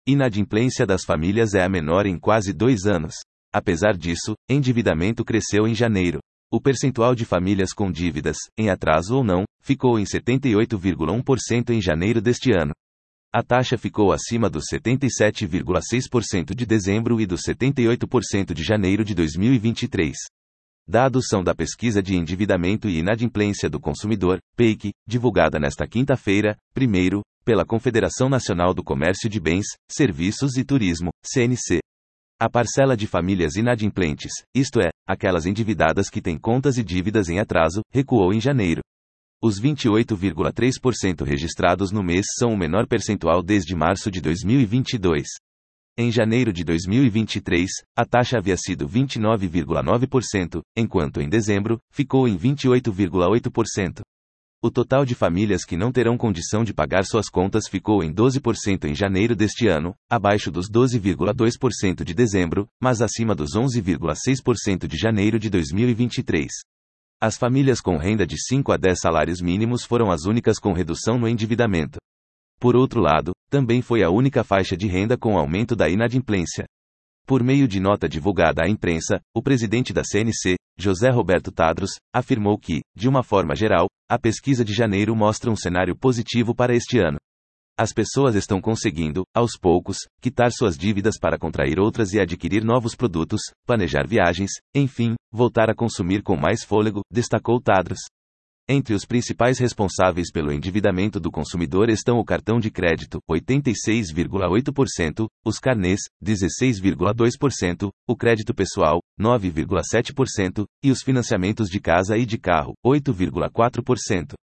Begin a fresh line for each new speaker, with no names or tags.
Inadimplência das famílias é a menor em quase 2 anos. Apesar disso, endividamento cresceu em janeiro. O percentual de famílias com dívidas, em atraso ou não, ficou em 78,1% em janeiro deste ano. A taxa ficou acima dos 77,6% de dezembro e dos 78% de janeiro de 2023. Dados são da Pesquisa de Endividamento e Inadimplência do Consumidor, PEIC, divulgada nesta quinta-feira, pela Confederação Nacional do Comércio de Bens, Serviços e Turismo, CNC. A parcela de famílias inadimplentes, isto é, aquelas endividadas que têm contas e dívidas em atraso, recuou em janeiro. Os 28,3% registrados no mês são o menor percentual desde março de 2022. Em janeiro de 2023, a taxa havia sido 29,9%, enquanto em dezembro, ficou em 28,8%. O total de famílias que não terão condição de pagar suas contas ficou em 12% em janeiro deste ano, abaixo dos 12,2% de dezembro, mas acima dos 11,6% de janeiro de 2023. As famílias com renda de 5 a 10 salários mínimos foram as únicas com redução no endividamento. Por outro lado, também foi a única faixa de renda com aumento da inadimplência. Por meio de nota divulgada à imprensa, o presidente da CNC, José Roberto Tadros, afirmou que, de uma forma geral, a pesquisa de janeiro mostra um cenário positivo para este ano. As pessoas estão conseguindo, aos poucos, quitar suas dívidas para contrair outras e adquirir novos produtos, planejar viagens, enfim, voltar a consumir com mais fôlego, destacou Tadros. Entre os principais responsáveis pelo endividamento do consumidor estão o cartão de crédito, 86,8%, os carnês, 16,2%, o crédito pessoal, 9,7%, e os financiamentos de casa e de carro, 8,4%.